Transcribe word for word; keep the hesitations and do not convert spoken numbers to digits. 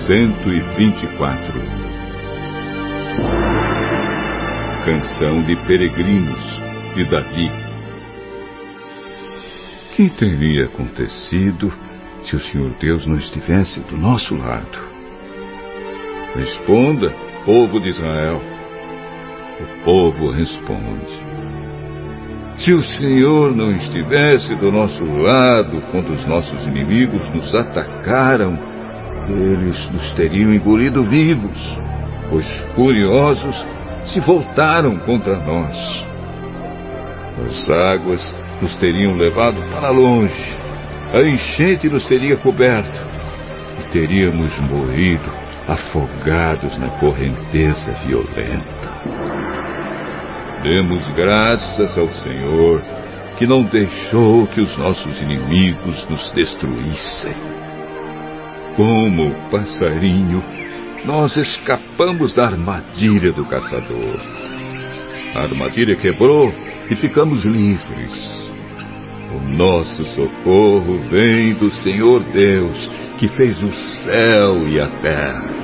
cento e vinte e quatro. Canção de Peregrinos, de Davi. Que teria acontecido se o Senhor Deus não estivesse do nosso lado? Responda, povo de Israel. O povo responde: se o Senhor não estivesse do nosso lado quando os nossos inimigos nos atacaram, eles nos teriam engolido vivos, pois furiosos se voltaram contra nós. As águas nos teriam levado para longe, a enchente nos teria coberto e teríamos morrido afogados na correnteza violenta. Demos graças ao Senhor que não deixou que os nossos inimigos nos destruíssem. Como o passarinho, nós escapamos da armadilha do caçador. A armadilha quebrou e ficamos livres. O nosso socorro vem do Senhor Deus, que fez o céu e a terra.